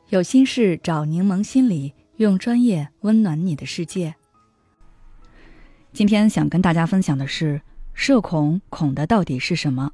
有心事找柠檬心理，用专业温暖你的世界。今天想跟大家分享的是，社恐恐的到底是什么？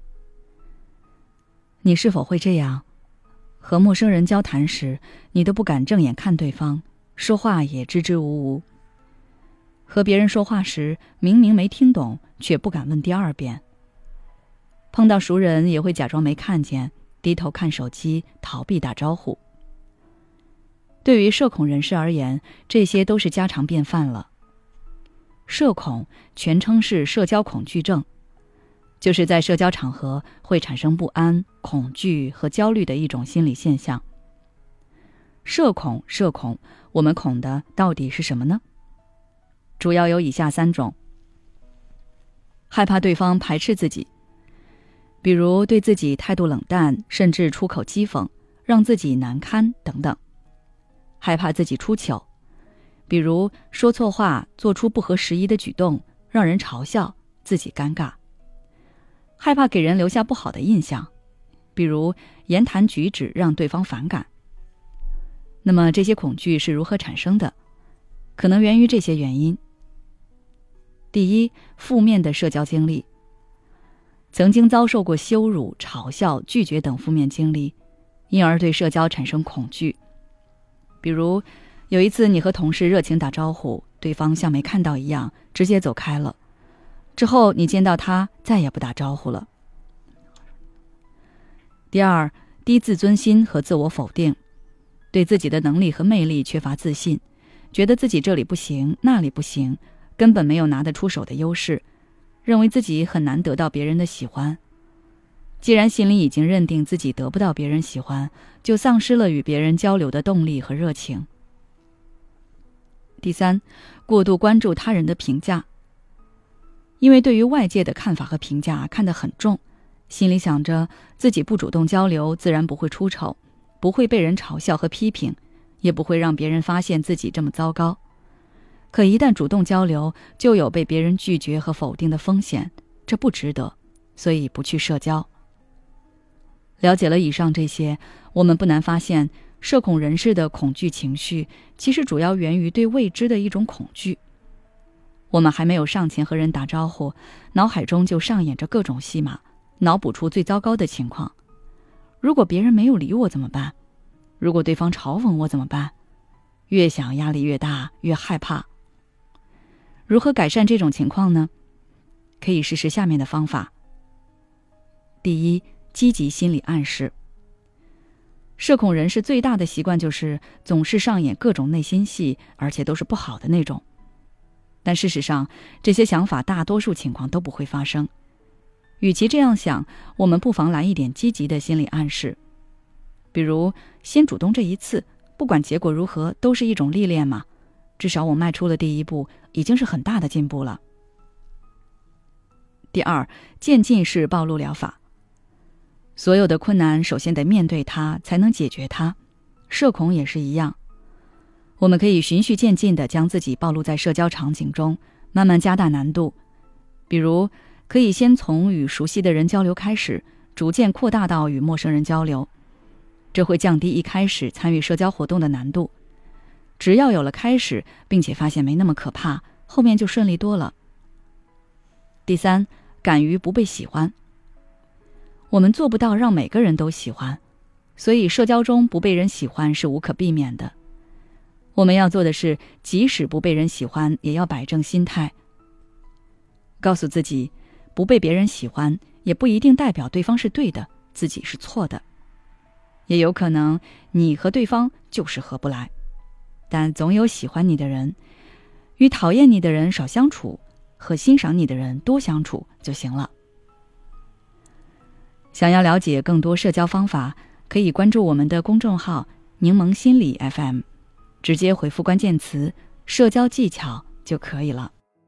你是否会这样？和陌生人交谈时，你都不敢正眼看对方，说话也支支吾吾。和别人说话时，明明没听懂，却不敢问第二遍。碰到熟人也会假装没看见，低头看手机，逃避打招呼。对于社恐人士而言，这些都是家常便饭了。社恐全称是社交恐惧症，就是在社交场合会产生不安、恐惧和焦虑的一种心理现象。社恐，我们恐的到底是什么呢？主要有以下3种：害怕对方排斥自己，比如对自己态度冷淡，甚至出口讥讽，让自己难堪等等；害怕自己出糗，比如说错话，做出不合时宜的举动，让人嘲笑，自己尴尬；害怕给人留下不好的印象，比如言谈举止让对方反感。那么这些恐惧是如何产生的？可能源于这些原因。第一，负面的社交经历，曾经遭受过羞辱、嘲笑、拒绝等负面经历，因而对社交产生恐惧。比如有一次你和同事热情打招呼，对方像没看到一样直接走开了，之后你见到他再也不打招呼了。第二，低自尊心和自我否定，对自己的能力和魅力缺乏自信，觉得自己这里不行那里不行，根本没有拿得出手的优势，认为自己很难得到别人的喜欢。既然心里已经认定自己得不到别人喜欢，就丧失了与别人交流的动力和热情。第三，过度关注他人的评价，因为对于外界的看法和评价看得很重，心里想着自己不主动交流，自然不会出丑，不会被人嘲笑和批评，也不会让别人发现自己这么糟糕。可一旦主动交流，就有被别人拒绝和否定的风险，这不值得，所以不去社交。了解了以上这些，我们不难发现，社恐人士的恐惧情绪其实主要源于对未知的一种恐惧。我们还没有上前和人打招呼，脑海中就上演着各种戏码，脑补出最糟糕的情况。如果别人没有理我怎么办？如果对方嘲讽我怎么办？越想压力越大，越害怕。如何改善这种情况呢？可以试试下面的方法。第一，积极心理暗示。社恐人士最大的习惯就是总是上演各种内心戏，而且都是不好的那种。但事实上，这些想法大多数情况都不会发生。与其这样想，我们不妨来一点积极的心理暗示。比如，先主动这一次，不管结果如何，都是一种历练嘛。至少我迈出了第一步，已经是很大的进步了。第二，渐进式暴露疗法。所有的困难首先得面对它，才能解决它。社恐也是一样。我们可以循序渐进地将自己暴露在社交场景中，慢慢加大难度。比如，可以先从与熟悉的人交流开始，逐渐扩大到与陌生人交流。这会降低一开始参与社交活动的难度。只要有了开始，并且发现没那么可怕，后面就顺利多了。第三，敢于不被喜欢。我们做不到让每个人都喜欢，所以社交中不被人喜欢是无可避免的。我们要做的是，即使不被人喜欢，也要摆正心态，告诉自己，不被别人喜欢，也不一定代表对方是对的，自己是错的。也有可能你和对方就是合不来，但总有喜欢你的人，与讨厌你的人少相处，和欣赏你的人多相处就行了。想要了解更多社交方法，可以关注我们的公众号柠檬心理 FM， 直接回复关键词社交技巧就可以了。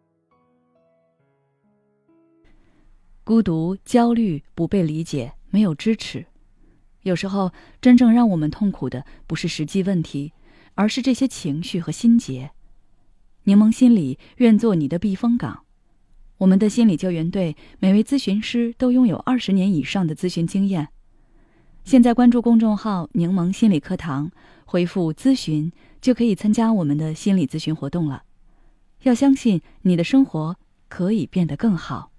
孤独、焦虑、不被理解、没有支持，有时候真正让我们痛苦的不是实际问题，而是这些情绪和心结。柠檬心理愿做你的避风港。我们的心理救援队每位咨询师都拥有20年以上的咨询经验。 现在关注公众号柠檬心理课堂，回复咨询就可以参加我们的心理咨询活动了。要相信你的生活可以变得更好。